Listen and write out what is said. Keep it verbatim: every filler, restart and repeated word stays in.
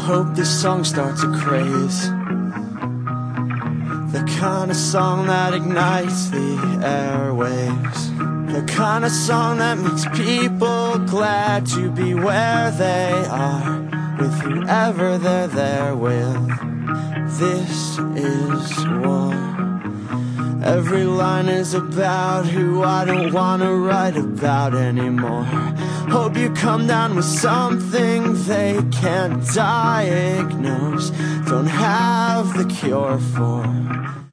hope this song starts a craze, the kind of song that ignites the airwaves, the kind of song that makes people glad to be where they are, with whoever they're there with. This is war. Every line is about who I don't wanna write about anymore. Hope you come down with something they can't diagnose, don't have the cure for.